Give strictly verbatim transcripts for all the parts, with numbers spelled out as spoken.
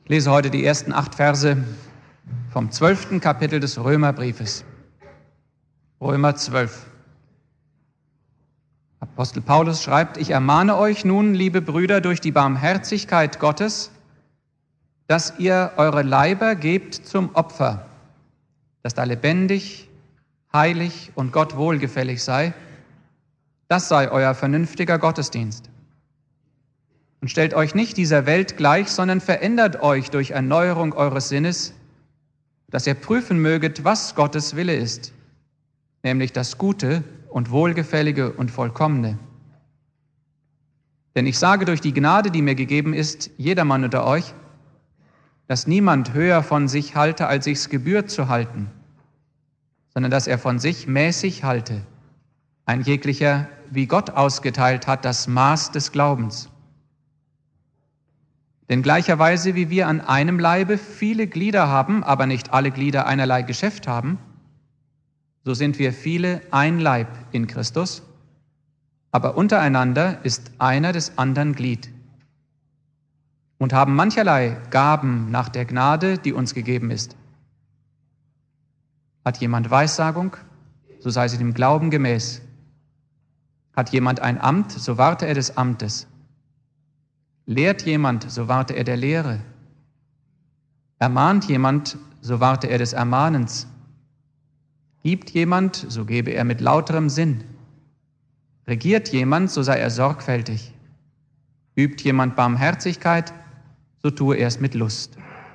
Ich lese heute die ersten acht Verse vom zwölften Kapitel des Römerbriefes. Römer zwölf. Apostel Paulus schreibt: Ich ermahne euch nun, liebe Brüder, durch die Barmherzigkeit Gottes, dass ihr eure Leiber gebt zum Opfer, das da lebendig, heilig und Gott wohlgefällig sei. Das sei euer vernünftiger Gottesdienst. Und stellt euch nicht dieser Welt gleich, sondern verändert euch durch Erneuerung eures Sinnes, dass ihr prüfen möget, was Gottes Wille ist, nämlich das Gute und Wohlgefällige und Vollkommene. Denn ich sage durch die Gnade, die mir gegeben ist, jedermann unter euch, dass niemand höher von sich halte, als sich's gebührt zu halten, sondern dass er von sich mäßig halte, ein jeglicher, wie Gott ausgeteilt hat, das Maß des Glaubens. Denn gleicherweise, wie wir an einem Leibe viele Glieder haben, aber nicht alle Glieder einerlei Geschäft haben, so sind wir viele ein Leib in Christus, aber untereinander ist einer des anderen Glied. Und haben mancherlei Gaben nach der Gnade, die uns gegeben ist. Hat jemand Weissagung, so sei sie dem Glauben gemäß. Hat jemand ein Amt, so warte er des Amtes. Lehrt jemand, so warte er der Lehre. Ermahnt jemand, so warte er des Ermahnens. Gibt jemand, so gebe er mit lauterem Sinn. Regiert jemand, so sei er sorgfältig. Übt jemand Barmherzigkeit, so tue er es mit Lust.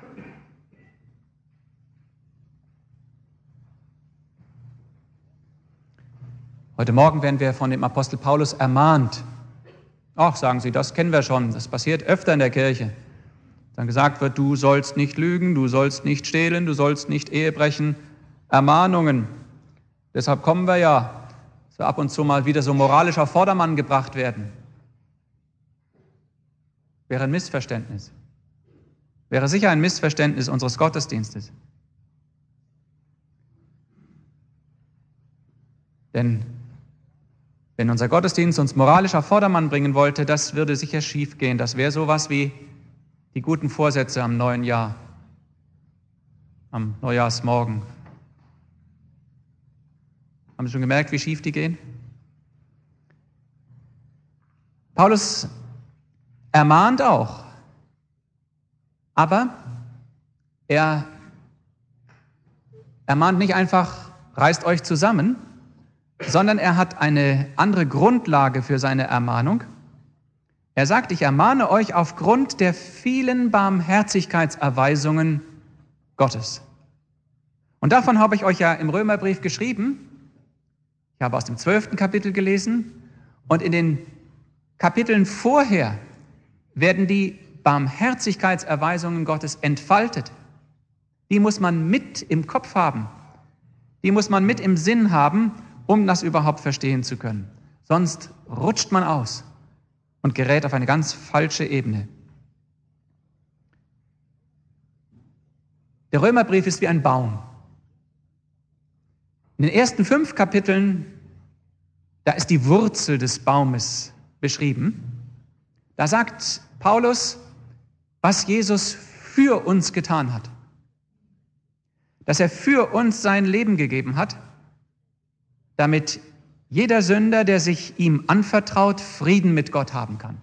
Heute Morgen werden wir von dem Apostel Paulus ermahnt. Ach, sagen Sie, das kennen wir schon, das passiert öfter in der Kirche. Dann gesagt wird, du sollst nicht lügen, du sollst nicht stehlen, du sollst nicht Ehe brechen. Ermahnungen. Deshalb kommen wir ja, dass wir ab und zu mal wieder so moralisch auf Vordermann gebracht werden. Wäre ein Missverständnis. Wäre sicher ein Missverständnis unseres Gottesdienstes. Denn wenn unser Gottesdienst uns moralisch auf Vordermann bringen wollte, das würde sicher schief gehen. Das wäre sowas wie die guten Vorsätze am neuen Jahr, am Neujahrsmorgen. Haben Sie schon gemerkt, wie schief die gehen? Paulus ermahnt auch, aber er ermahnt nicht einfach, reißt euch zusammen, sondern er hat eine andere Grundlage für seine Ermahnung. Er sagt, ich ermahne euch aufgrund der vielen Barmherzigkeitserweisungen Gottes. Und davon habe ich euch ja im Römerbrief geschrieben. Ich habe aus dem zwölften Kapitel gelesen und in den Kapiteln vorher werden die Barmherzigkeitserweisungen Gottes entfaltet. Die muss man mit im Kopf haben. Die muss man mit im Sinn haben, um das überhaupt verstehen zu können. Sonst rutscht man aus und gerät auf eine ganz falsche Ebene. Der Römerbrief ist wie ein Baum. In den ersten fünf Kapiteln, da ist die Wurzel des Baumes beschrieben. Da sagt Paulus, was Jesus für uns getan hat. Dass er für uns sein Leben gegeben hat, damit jeder Sünder, der sich ihm anvertraut, Frieden mit Gott haben kann.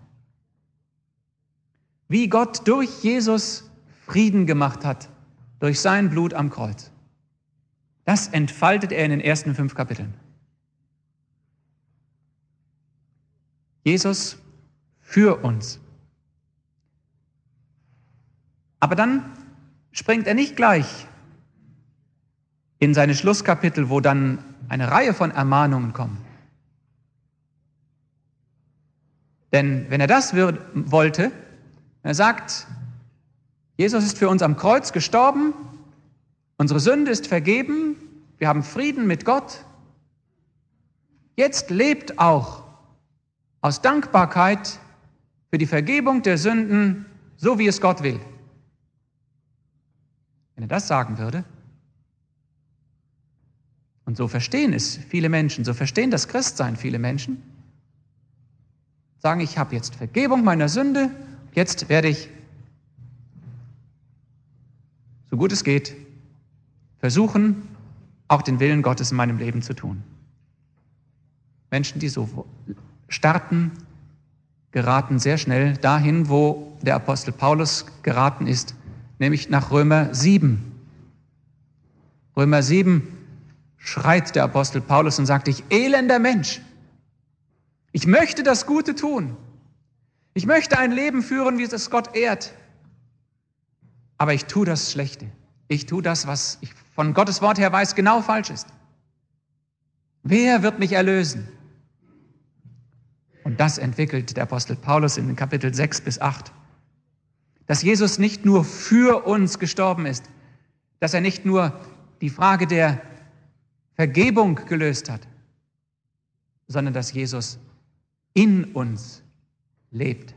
Wie Gott durch Jesus Frieden gemacht hat, durch sein Blut am Kreuz. Das entfaltet er in den ersten fünf Kapiteln. Jesus für uns. Aber dann springt er nicht gleich in seine Schlusskapitel, wo dann eine Reihe von Ermahnungen kommen. Denn wenn er das würde, wollte, er sagt, Jesus ist für uns am Kreuz gestorben, unsere Sünde ist vergeben, wir haben Frieden mit Gott. Jetzt lebt auch aus Dankbarkeit für die Vergebung der Sünden, so wie es Gott will. Wenn er das sagen würde, und so verstehen es viele Menschen, so verstehen das Christsein viele Menschen, sagen, ich habe jetzt Vergebung meiner Sünde, jetzt werde ich so gut es geht, versuchen, auch den Willen Gottes in meinem Leben zu tun. Menschen, die so starten, geraten sehr schnell dahin, wo der Apostel Paulus geraten ist, nämlich nach Römer sieben. Römer sieben schreit der Apostel Paulus und sagt, ich elender Mensch, ich möchte das Gute tun. Ich möchte ein Leben führen, wie es Gott ehrt. Aber ich tue das Schlechte. Ich tue das, was ich von Gottes Wort her weiß, genau falsch ist. Wer wird mich erlösen? Und das entwickelt der Apostel Paulus in den Kapitel sechs bis acht. Dass Jesus nicht nur für uns gestorben ist, dass er nicht nur die Frage der Vergebung gelöst hat, sondern dass Jesus in uns lebt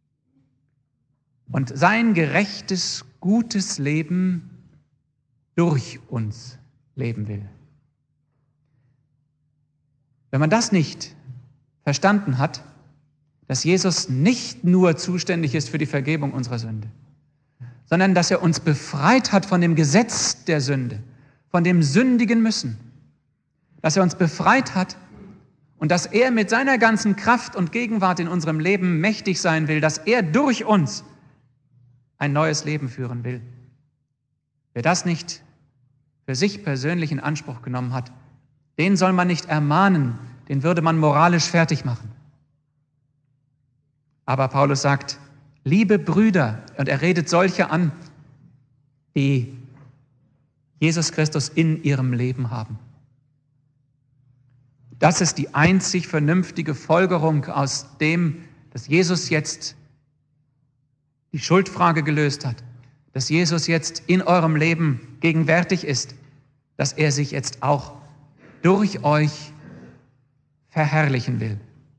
und sein gerechtes, gutes Leben durch uns leben will. Wenn man das nicht verstanden hat, dass Jesus nicht nur zuständig ist für die Vergebung unserer Sünde, sondern dass er uns befreit hat von dem Gesetz der Sünde, von dem sündigen Müssen, dass er uns befreit hat und dass er mit seiner ganzen Kraft und Gegenwart in unserem Leben mächtig sein will, dass er durch uns ein neues Leben führen will. Wer das nicht für sich persönlich in Anspruch genommen hat, den soll man nicht ermahnen, den würde man moralisch fertig machen. Aber Paulus sagt, liebe Brüder, und er redet solche an, die Jesus Christus in ihrem Leben haben. Das ist die einzig vernünftige Folgerung aus dem, dass Jesus jetzt die Schuldfrage gelöst hat, dass Jesus jetzt in eurem Leben gegenwärtig ist, dass er sich jetzt auch durch euch verherrlichen will.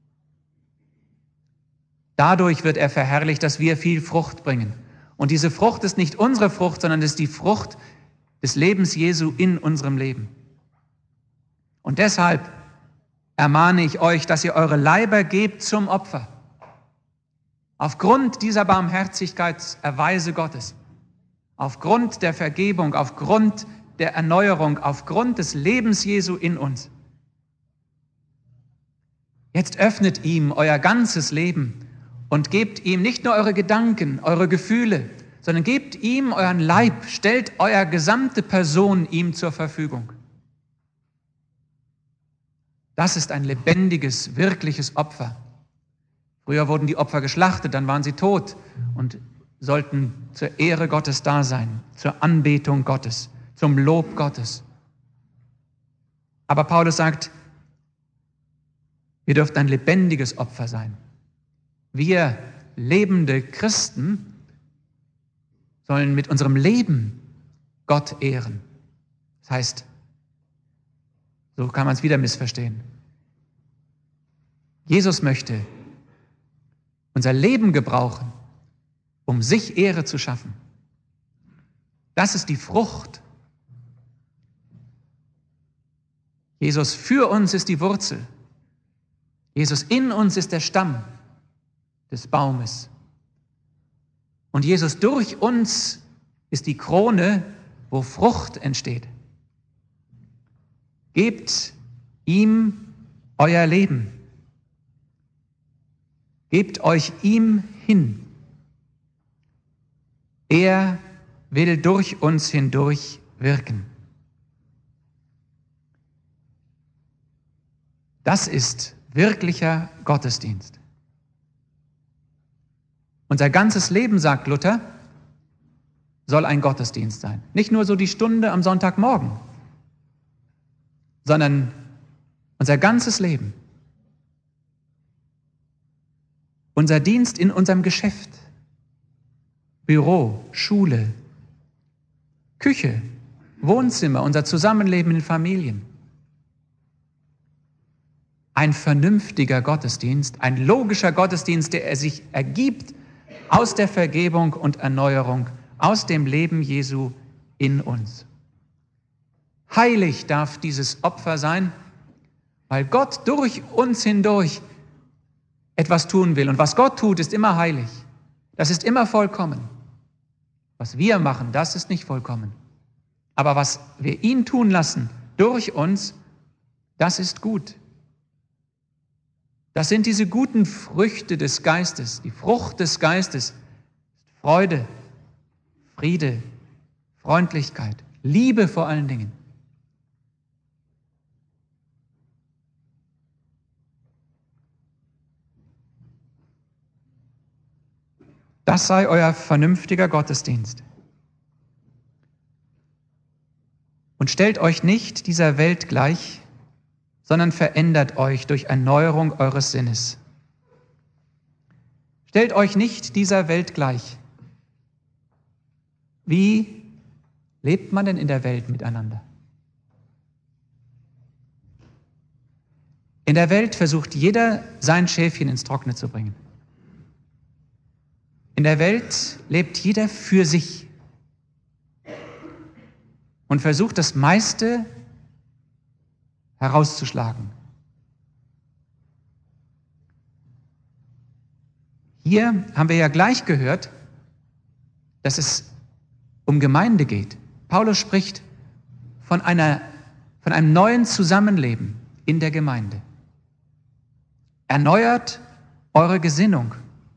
Dadurch wird er verherrlicht, dass wir viel Frucht bringen. Und diese Frucht ist nicht unsere Frucht, sondern es ist die Frucht des Lebens Jesu in unserem Leben. Und deshalb ermahne ich euch, dass ihr eure Leiber gebt zum Opfer. Aufgrund dieser Barmherzigkeitserweise Gottes, aufgrund der Vergebung, aufgrund der Erneuerung, aufgrund des Lebens Jesu in uns. Jetzt öffnet ihm euer ganzes Leben und gebt ihm nicht nur eure Gedanken, eure Gefühle, sondern gebt ihm euren Leib, stellt euer gesamte Person ihm zur Verfügung. Das ist ein lebendiges, wirkliches Opfer. Früher wurden die Opfer geschlachtet, dann waren sie tot und sollten zur Ehre Gottes da sein, zur Anbetung Gottes, zum Lob Gottes. Aber Paulus sagt, wir dürfen ein lebendiges Opfer sein. Wir lebende Christen sollen mit unserem Leben Gott ehren. Das heißt, so kann man es wieder missverstehen. Jesus möchte unser Leben gebrauchen, um sich Ehre zu schaffen. Das ist die Frucht. Jesus für uns ist die Wurzel. Jesus in uns ist der Stamm des Baumes. Und Jesus durch uns ist die Krone, wo Frucht entsteht. Gebt ihm euer Leben. Gebt euch ihm hin. Er will durch uns hindurch wirken. Das ist wirklicher Gottesdienst. Unser ganzes Leben, sagt Luther, soll ein Gottesdienst sein. Nicht nur so die Stunde am Sonntagmorgen, sondern unser ganzes Leben. Unser Dienst in unserem Geschäft, Büro, Schule, Küche, Wohnzimmer, unser Zusammenleben in Familien. Ein vernünftiger Gottesdienst, ein logischer Gottesdienst, der er sich ergibt aus der Vergebung und Erneuerung, aus dem Leben Jesu in uns. Heilig darf dieses Opfer sein, weil Gott durch uns hindurch etwas tun will. Und was Gott tut, ist immer heilig. Das ist immer vollkommen. Was wir machen, das ist nicht vollkommen. Aber was wir ihn tun lassen durch uns, das ist gut. Das sind diese guten Früchte des Geistes, die Frucht des Geistes. Freude, Friede, Freundlichkeit, Liebe vor allen Dingen. Das sei euer vernünftiger Gottesdienst. Und stellt euch nicht dieser Welt gleich, sondern verändert euch durch Erneuerung eures Sinnes. Stellt euch nicht dieser Welt gleich. Wie lebt man denn in der Welt miteinander? In der Welt versucht jeder, sein Schäfchen ins Trockene zu bringen. In der Welt lebt jeder für sich und versucht, das meiste herauszuschlagen. Hier haben wir ja gleich gehört, dass es um Gemeinde geht. Paulus spricht von einer, von einem neuen Zusammenleben in der Gemeinde. Erneuert eure Gesinnung.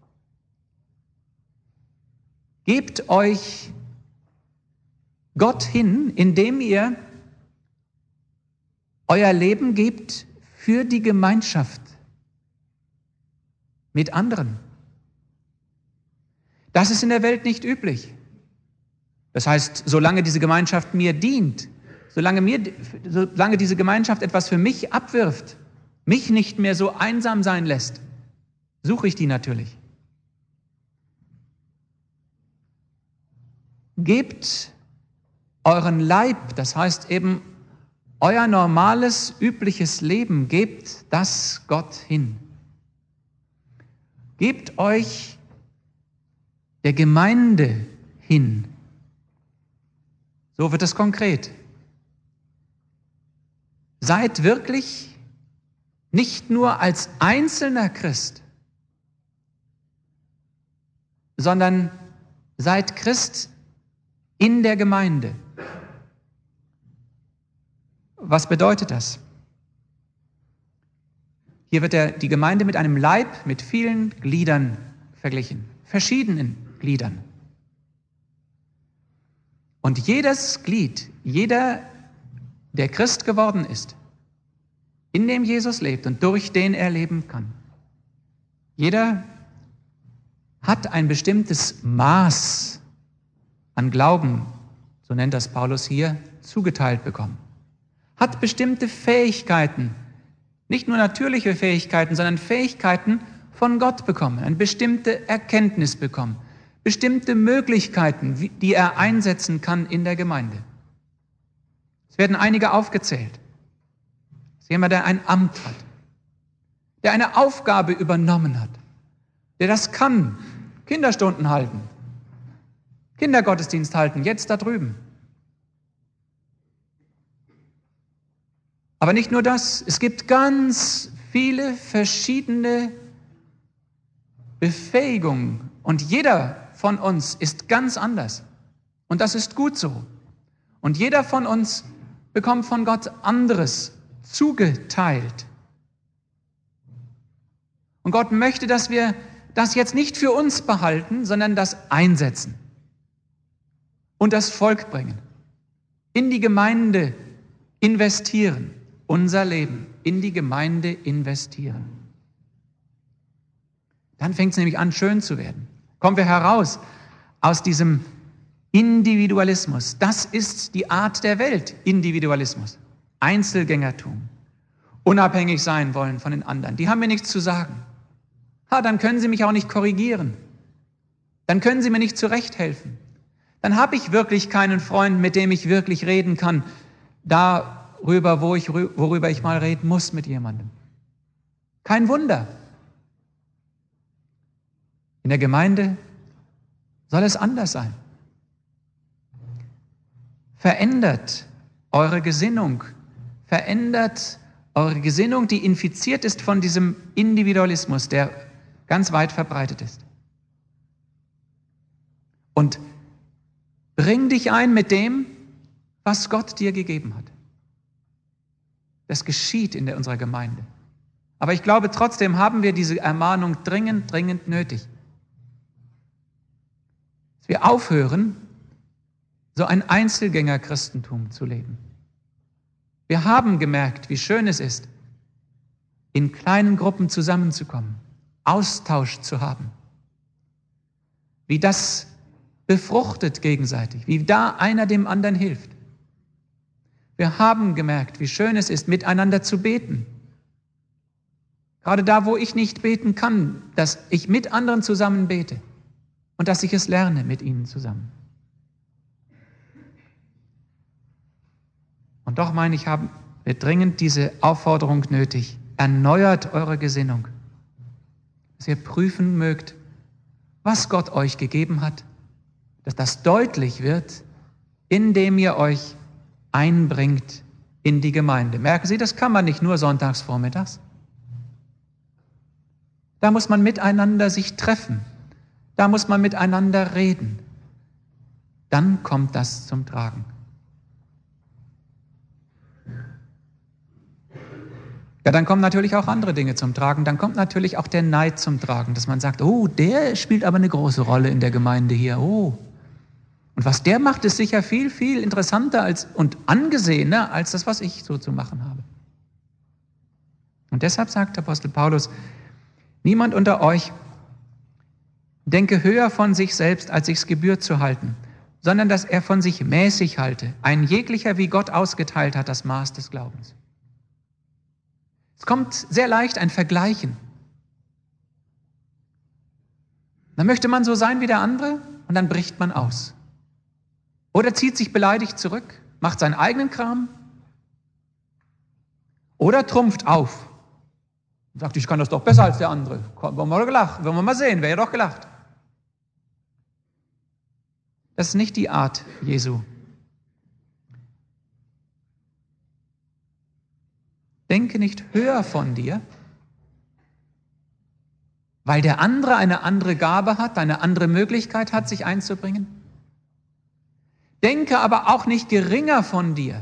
Gebt euch Gott hin, indem ihr euer Leben gebt für die Gemeinschaft mit anderen. Das ist in der Welt nicht üblich. Das heißt, solange diese Gemeinschaft mir dient, solange, mir, solange diese Gemeinschaft etwas für mich abwirft, mich nicht mehr so einsam sein lässt, suche ich die natürlich. Gebt euren Leib, das heißt eben euer normales, übliches Leben, gebt das Gott hin. Gebt euch der Gemeinde hin. So wird es konkret. Seid wirklich nicht nur als einzelner Christ, sondern seid Christ in der Gemeinde. Was bedeutet das? Hier wird der, die Gemeinde mit einem Leib mit vielen Gliedern verglichen, verschiedenen Gliedern. Und jedes Glied, jeder, der Christ geworden ist, in dem Jesus lebt und durch den er leben kann, jeder hat ein bestimmtes Maß an Glauben, so nennt das Paulus hier, zugeteilt bekommen. Hat bestimmte Fähigkeiten, nicht nur natürliche Fähigkeiten, sondern Fähigkeiten von Gott bekommen, eine bestimmte Erkenntnis bekommen, bestimmte Möglichkeiten, die er einsetzen kann in der Gemeinde. Es werden einige aufgezählt. Es ist jemand, der ein Amt hat, der eine Aufgabe übernommen hat, der das kann, Kinderstunden halten, Kindergottesdienst halten, jetzt da drüben. Aber nicht nur das, es gibt ganz viele verschiedene Befähigungen und jeder von uns ist ganz anders. Und das ist gut so. Und jeder von uns bekommt von Gott anderes zugeteilt. Und Gott möchte, dass wir das jetzt nicht für uns behalten, sondern das einsetzen und das Volk bringen, in die Gemeinde investieren, unser Leben in die Gemeinde investieren. Dann fängt es nämlich an, schön zu werden. Kommen wir heraus aus diesem Individualismus. Das ist die Art der Welt, Individualismus. Einzelgängertum. Unabhängig sein wollen von den anderen. Die haben mir nichts zu sagen. Ha, dann können sie mich auch nicht korrigieren. Dann können sie mir nicht zurechthelfen. Dann habe ich wirklich keinen Freund, mit dem ich wirklich reden kann, darüber, wo ich, worüber ich mal reden muss mit jemandem. Kein Wunder. In der Gemeinde soll es anders sein. Verändert eure Gesinnung. Verändert eure Gesinnung, die infiziert ist von diesem Individualismus, der ganz weit verbreitet ist. Und bring dich ein mit dem, was Gott dir gegeben hat. Das geschieht in der, unserer Gemeinde. Aber ich glaube, trotzdem haben wir diese Ermahnung dringend, dringend nötig. Dass wir aufhören, so ein Einzelgänger-Christentum zu leben. Wir haben gemerkt, wie schön es ist, in kleinen Gruppen zusammenzukommen, Austausch zu haben. Wie das befruchtet gegenseitig, wie da einer dem anderen hilft. Wir haben gemerkt, wie schön es ist, miteinander zu beten. Gerade da, wo ich nicht beten kann, dass ich mit anderen zusammen bete und dass ich es lerne mit ihnen zusammen. Und doch meine ich, haben wir dringend diese Aufforderung nötig. Erneuert eure Gesinnung, dass ihr prüfen mögt, was Gott euch gegeben hat, dass das deutlich wird, indem ihr euch einbringt in die Gemeinde. Merken Sie, das kann man nicht nur sonntags vormittags. Da muss man miteinander sich treffen. Da muss man miteinander reden. Dann kommt das zum Tragen. Ja, dann kommen natürlich auch andere Dinge zum Tragen. Dann kommt natürlich auch der Neid zum Tragen, dass man sagt, oh, der spielt aber eine große Rolle in der Gemeinde hier. Oh. Und was der macht, ist sicher viel, viel interessanter als, und angesehener als das, was ich so zu machen habe. Und deshalb sagt Apostel Paulus, niemand unter euch denke höher von sich selbst, als sich's gebührt zu halten, sondern dass er von sich mäßig halte, ein jeglicher, wie Gott ausgeteilt hat, das Maß des Glaubens. Es kommt sehr leicht ein Vergleichen. Dann möchte man so sein wie der andere und dann bricht man aus. Oder zieht sich beleidigt zurück, macht seinen eigenen Kram oder trumpft auf und sagt, ich kann das doch besser als der andere. Wollen wir mal gelacht, wollen wir mal sehen, wäre ja doch gelacht. Das ist nicht die Art Jesu. Denke nicht höher von dir, weil der andere eine andere Gabe hat, eine andere Möglichkeit hat, sich einzubringen. Denke aber auch nicht geringer von dir.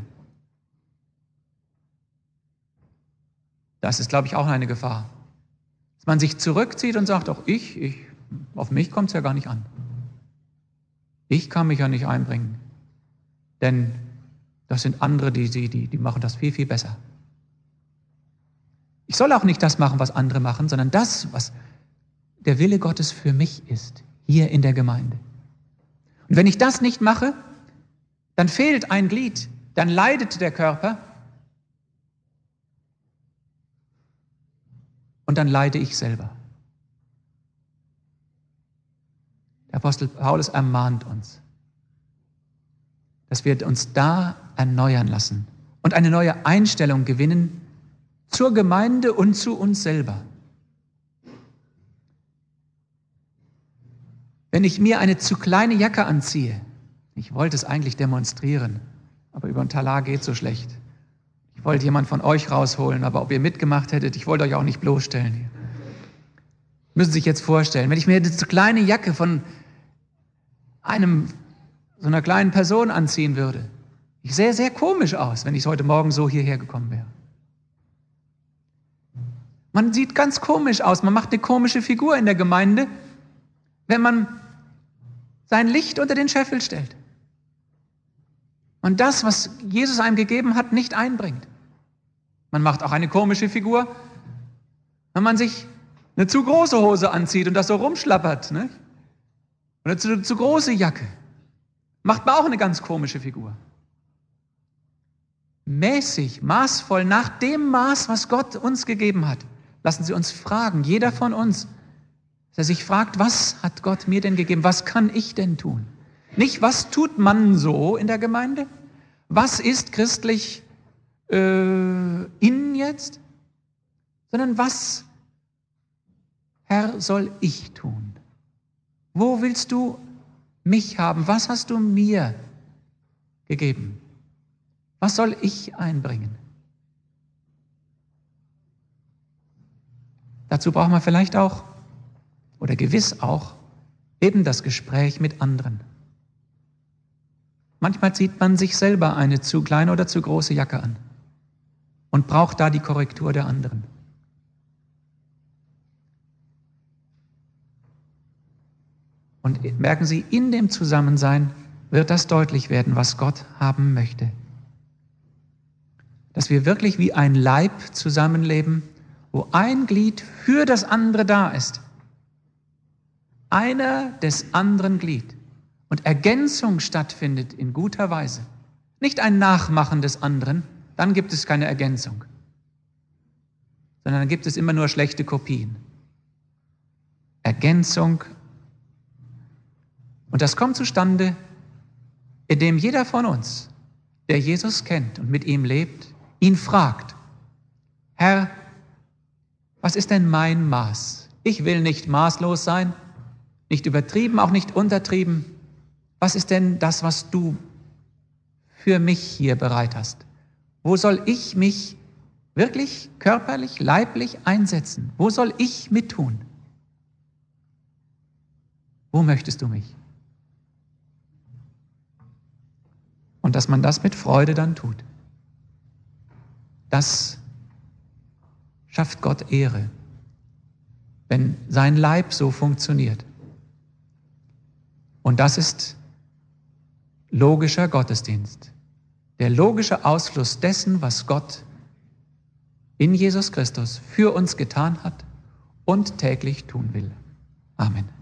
Das ist, glaube ich, auch eine Gefahr. Dass man sich zurückzieht und sagt, auch ich, ich auf mich kommt es ja gar nicht an. Ich kann mich ja nicht einbringen, denn das sind andere, die, die, die machen das viel, viel besser. Ich soll auch nicht das machen, was andere machen, sondern das, was der Wille Gottes für mich ist, hier in der Gemeinde. Und wenn ich das nicht mache, dann fehlt ein Glied, dann leidet der Körper und dann leide ich selber. Der Apostel Paulus ermahnt uns, dass wir uns da erneuern lassen und eine neue Einstellung gewinnen zur Gemeinde und zu uns selber. Wenn ich mir eine zu kleine Jacke anziehe, ich wollte es eigentlich demonstrieren, aber über den Talar geht so schlecht. Ich wollte jemanden von euch rausholen, aber ob ihr mitgemacht hättet, ich wollte euch auch nicht bloßstellen hier. Müssen Sie sich jetzt vorstellen, wenn ich mir eine zu kleine Jacke von einem, so einer kleinen Person anziehen würde, ich sähe sehr komisch aus, wenn ich heute Morgen so hierher gekommen wäre. Man sieht ganz komisch aus, man macht eine komische Figur in der Gemeinde, wenn man sein Licht unter den Scheffel stellt und das, was Jesus einem gegeben hat, nicht einbringt. Man macht auch eine komische Figur, wenn man sich eine zu große Hose anzieht und das so rumschlappert, ne? Oder eine zu, zu große Jacke. Macht man auch eine ganz komische Figur. Mäßig, maßvoll, nach dem Maß, was Gott uns gegeben hat. Lassen Sie uns fragen, jeder von uns, dass er sich fragt, was hat Gott mir denn gegeben? Was kann ich denn tun? Nicht, was tut man so in der Gemeinde? Was ist christlich äh, innen jetzt? Sondern was, Herr, soll ich tun? Wo willst du mich haben? Was hast du mir gegeben? Was soll ich einbringen? Dazu braucht man vielleicht auch, oder gewiss auch, eben das Gespräch mit anderen. Manchmal zieht man sich selber eine zu kleine oder zu große Jacke an und braucht da die Korrektur der anderen. Und merken Sie, in dem Zusammensein wird das deutlich werden, was Gott haben möchte. Dass wir wirklich wie ein Leib zusammenleben, wo ein Glied für das andere da ist. Einer des anderen Glied. Und Ergänzung stattfindet in guter Weise. Nicht ein Nachmachen des anderen, dann gibt es keine Ergänzung. Sondern dann gibt es immer nur schlechte Kopien. Ergänzung. Und das kommt zustande, indem jeder von uns, der Jesus kennt und mit ihm lebt, ihn fragt, Herr, was ist denn mein Maß? Ich will nicht maßlos sein, nicht übertrieben, auch nicht untertrieben. Was ist denn das, was du für mich hier bereit hast? Wo soll ich mich wirklich körperlich, leiblich einsetzen? Wo soll ich mittun? Wo möchtest du mich? Und dass man das mit Freude dann tut. Das schafft Gott Ehre, wenn sein Leib so funktioniert. Und das ist logischer Gottesdienst. Der logische Ausfluss dessen, was Gott in Jesus Christus für uns getan hat und täglich tun will. Amen.